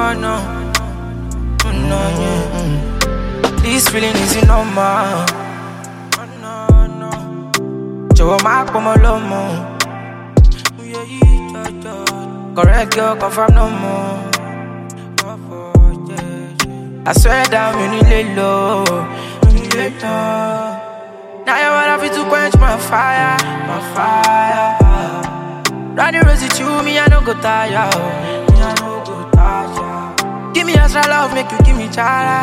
no, yeah. This feeling is normal. Jọ̀wọ́ má pọ̀ mọ́ lọ́mọ. Correct girl, confirm no more. I swear down, you need lay low. Now you wanna fit to quench my fire. Running rose with you, me I no go tire. Give me extra love, make you give me chara.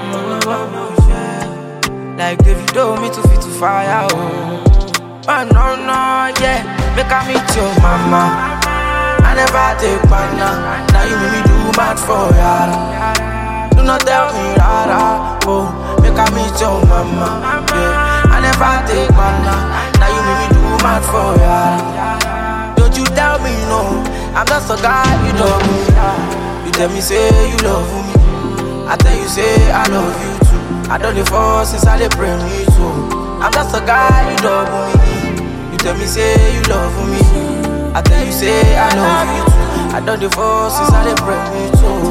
Like Davido, me too fit to fire. Oh no, yeah. Make I meet your mama. I never take banana. Now you make me do mad for ya. Do not tell me rara. Oh, make I meet your mama. Yeah. I never take banana. Now you make me do mad for ya. Don't you tell me no. I'm just a guy you love me. You tell me say you love me. I tell you say I love you too. I don't live for since I dey pray me too. I'm just a guy you love me. You tell me say you love me. I tell you say I love you too. I don't divorce since I dey pray me too.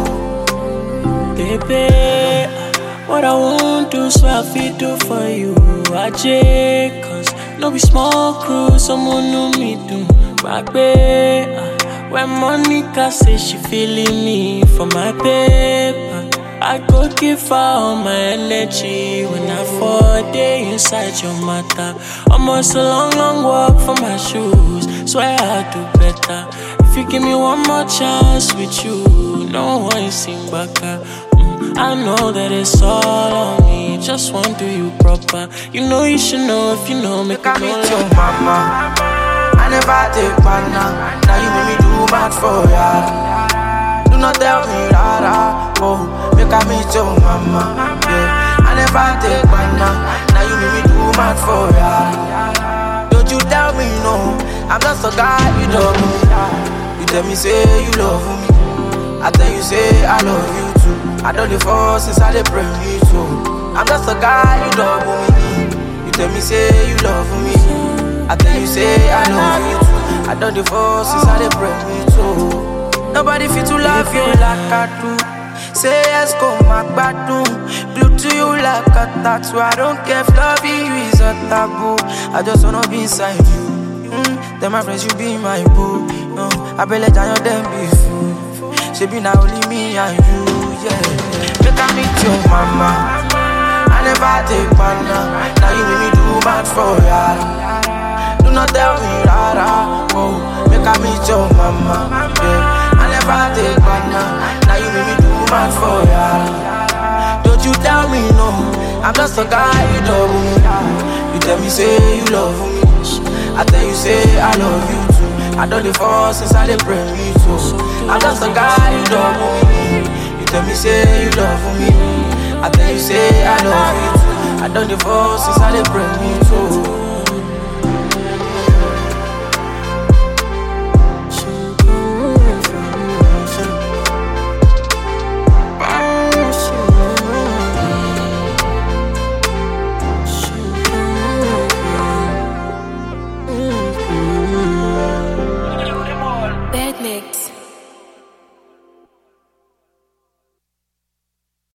Baby, what I won't do, so I feel do for you. Cause no be small crew, someone know me do. My baby, when Monica say she feeling me for my paper, I go give her all my energy when I fall day inside your matter. Almost a long walk for my shoes. Swear I'll do better if you give me one more chance with you. No one sing back. I know that it's all on me. Just want to do you proper. You know you should know if you know. Make I meet your mama. I never take banana. Now you make me do mad for ya. Do not tell me rara. Oh, make I meet your mama. Yeah. I never take banana. Now you make me do mad for ya. Don't you tell me no. I'm just a guy you love me. You tell me say you love me. I tell you say I love you too. I don't live for since I dey pray me too. I'm just a guy you love me. You tell me say you love me. I tell you say I love you too. I don't divorce since I dey pray me too. Nobody fit to love you like I do. Say yes, go my badoo. Glue to you like a tattoo. I don't care if loving you is a taboo. I just wanna be inside you. Then my friends, you be my boo. I be let down your damn be fool. She be now only me and you, yeah. Make I meet your mama. I never take banana. Now you make me do mad for ya. Do not tell me rara. Oh, make I meet your mama. Yeah. I never take banana. Now you make me do mad for ya. Don't you tell me no. I'm just a guy you love me. You tell me say you love me. I tell you say I love you too. I don't divorce since I dey pray me too. I'm just a guy you love me. You tell me say you love me. I tell you say I love you too. I don't divorce since I dey pray me too.